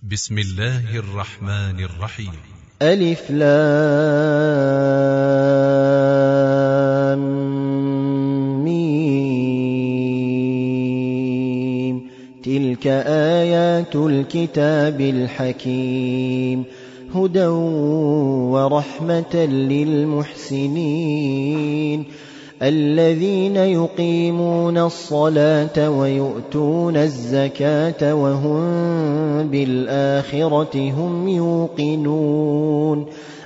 بسم الله الرحمن الرحيم. ألف لام ميم. تلك آيات الكتاب الحكيم، هدى ورحمة للمحسنين الذين يقيمون الصلاة ويؤتون الزكاة وهم بالآخرة هم يوقنون.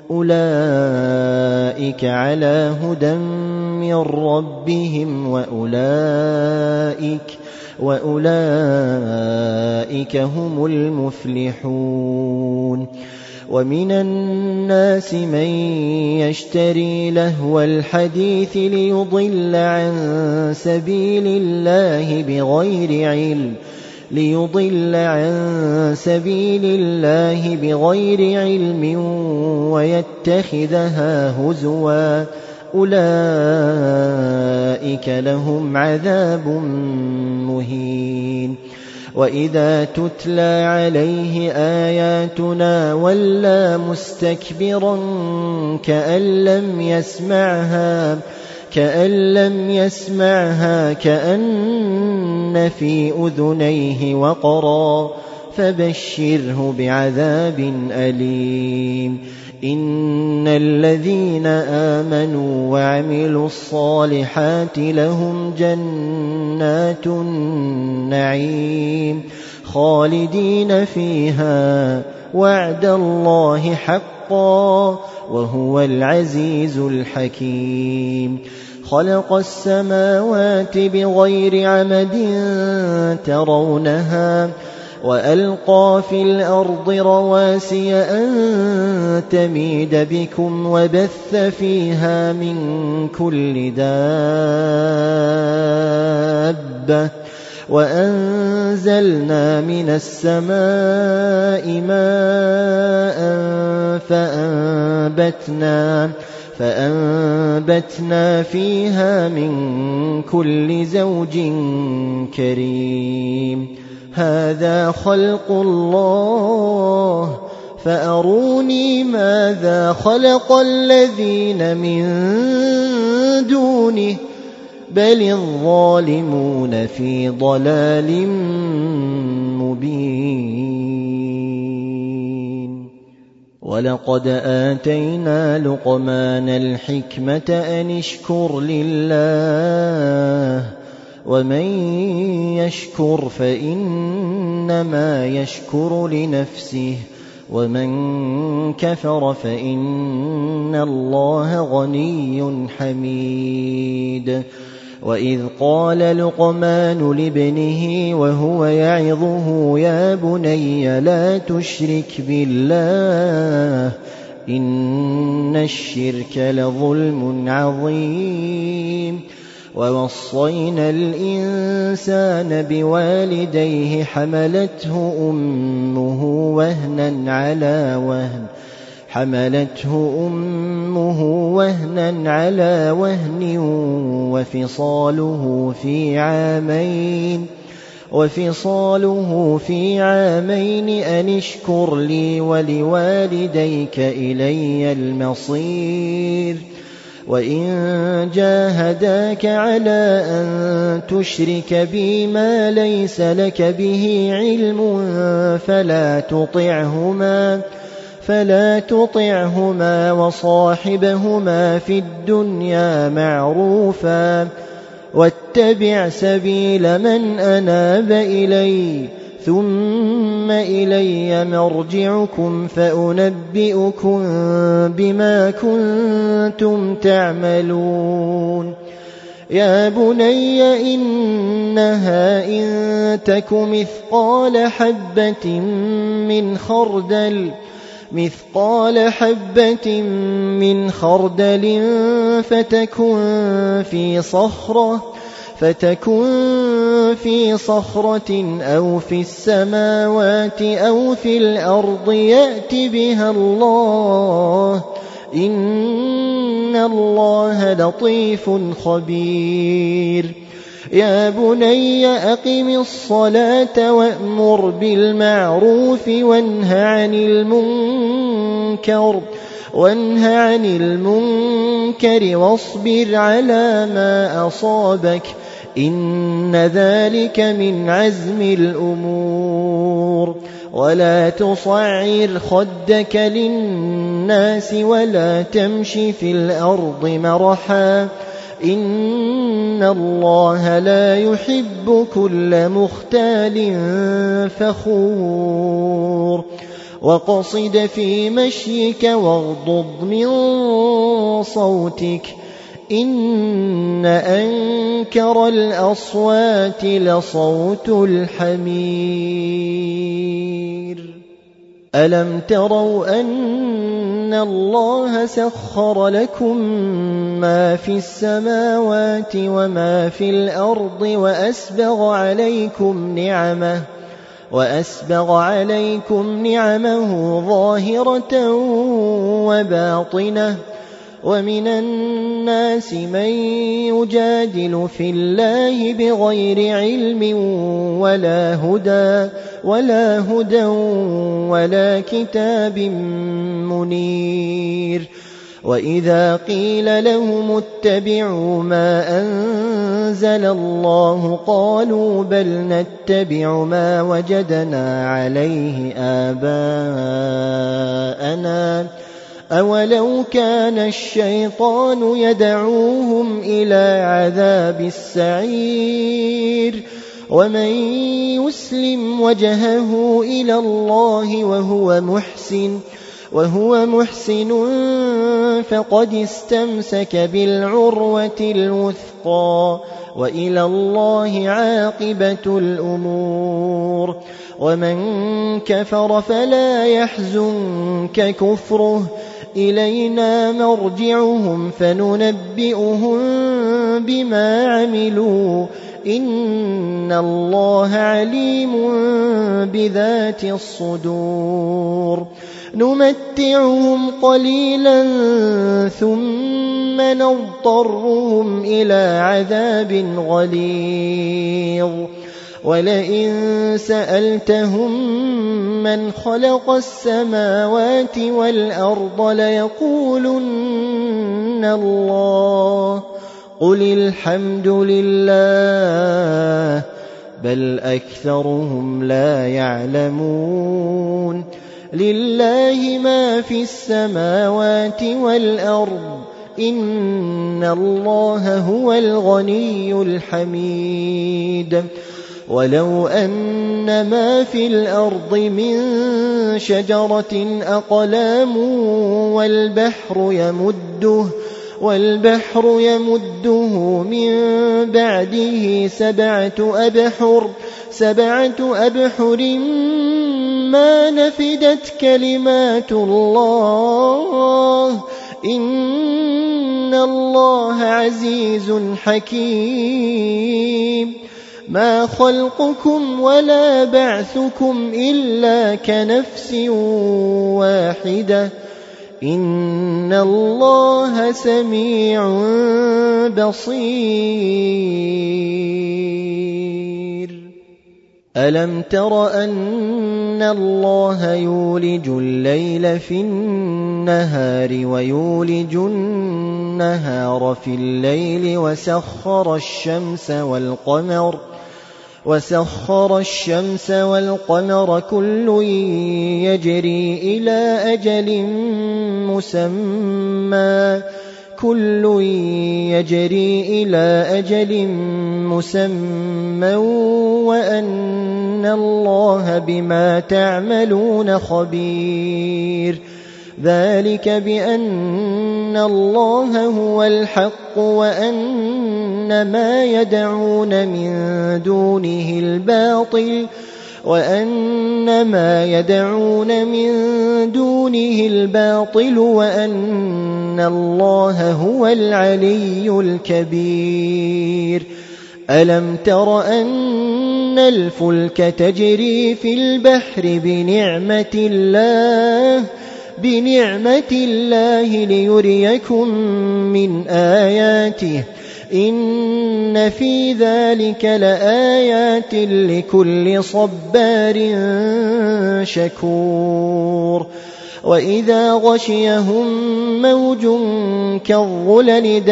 أولئك على هدى من ربهم وأولئك هم المفلحون. ومن الناس من يشتري لهو الحديث ليضل عن سبيل الله بغير علم ويتخذها هزوا. أولئك لهم عذاب مهين. وإذا تتلى عليه آياتنا ولى مستكبرا كأن لم يسمعها كأن في أذنيه وقرا، فبشره بعذاب أليم. إن الذين آمنوا وعملوا الصالحات لهم جنات النعيم خالدين فيها، وعد الله حقا وهو العزيز الحكيم. خلق السماوات بغير عمد ترونها وألقى في الأرض رواسي أن تميد بكم وبث فيها من كل دابة وأنزلنا من السماء ماء فأنبتنا فيها من كل زوج كريم. هذا خلق الله فأروني ماذا خلق الذين من دونه بل الظالمون في ضلال مبين. ولقد آتينا لقمان الحكمة أن اشكر لله، ومن يشكر فإنما يشكر لنفسه، ومن كفر فإن الله غني حميد. وإذ قال لقمان لابنه وهو يعظه يا بني لا تشرك بالله إن الشرك لظلم عظيم. ووصينا الإنسان بوالديه حملته أمه وهنا على وهن وفصاله في عامين أن اشكر لي ولوالديك إلي المصير. وإن جاهداك على أن تشرك بي ما ليس لك به علم فلا تطعهما وصاحبهما في الدنيا معروفا، واتبع سبيل من أناب إلي ثم إلي مرجعكم فأنبئكم بما كنتم تعملون. يا بني إنها إن تك مثقال حبة من خردل فتكن في صخرة أو في السماوات أو في الأرض يأت بها الله إن الله لطيف خبير. يا بني أقم الصلاة وأمر بالمعروف وانه عن المنكر واصبر على ما أصابك إن ذلك من عزم الأمور ولا تصعر خدك للناس ولا تمش في الأرض مرحا إن الله لا يحب كل مختال فخور وقصد في مشيك واغضض من صوتك إن أنكر الأصوات لصوت الحمير ألم تروا أن الله سخر لكم ما في السماوات وما في الأرض وأسبغ عليكم نعمه ظاهرة وباطنة ومن الناس من يجادل في الله بغير علم ولا هدى ولا كتاب منير وإذا قيل لهم اتبعوا ما أنزل الله قالوا بل نتبع ما وجدنا عليه آباءنا أولو كان الشيطان يدعوهم إلى عذاب السعير ومن يسلم وجهه إلى الله وهو محسن فقد استمسك بالعروة الوثقى وإلى الله عاقبة الأمور ومن كفر فلا يحزنك كفره إلينا مرجعهم فننبئهم بما عملوا إن الله عليم بذات الصدور نمتعهم قليلا ثم نضطرهم إلى عذاب غليظ ولئن سألتهم من خلق السماوات والأرض ليقولن الله قل الحمد لله بل أكثرهم لا يعلمون لله ما في السماوات والأرض إن الله هو الغني الحميد ولو أن ما في الأرض من شجرة أقلام والبحر يمده من بعده سبعة أبحر ما نفدت كلمات الله إن الله عزيز حكيم ما خلقكم ولا بعثكم إلا كنفس واحدة إن الله سميع بصير ألم تر أن الله يولج الليل في النهار ويولج النهار في الليل وسخر الشمس والقمر كل يجري إلى أجل مسمى وأن الله بما تعملون خبير ذلك بأن الله هو الحق وأن ما يدعون من دونه الباطل وأن الله هو العلي الكبير ألم تر أن الفلك تجري في البحر بنعمة الله ليريكم من آياته إن في ذلك لآيات لكل صبار شكور وإذا غشيهم موج كالظلل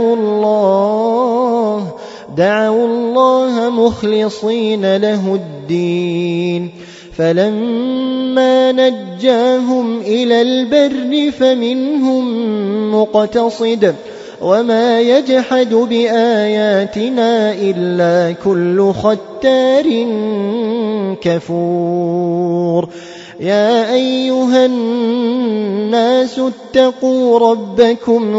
دعوا الله مخلصين له الدين فلما نجاهم إلى البر فمنهم مقتصد وما يجحد بآياتنا إلا كل ختار كفور يا أيها الناس اتقوا ربكم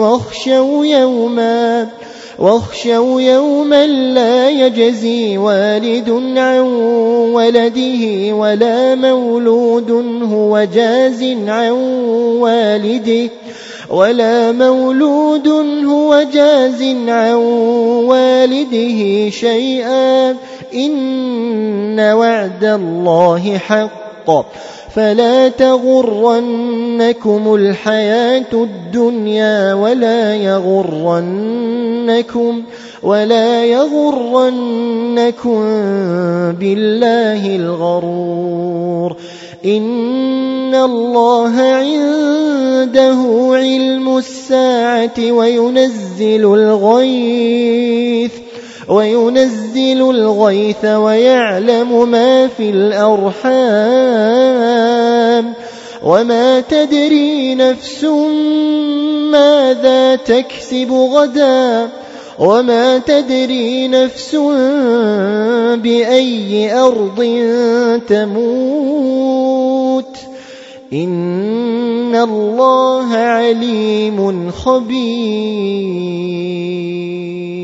واخشوا يوما لا يجزي والد عن ولده ولا مولود هو جاز عن والده شيئا إن وعد الله حق فلا تغرنكم الحياة الدنيا ولا يغرنكم بالله الغرور إن الله عنده علم الساعة وينزل الغيث ويعلم ما في الأرحام وما تدري نفس ماذا تكسب غدا وما تدري نفس بأي أرض تموت إن الله عليم خبير.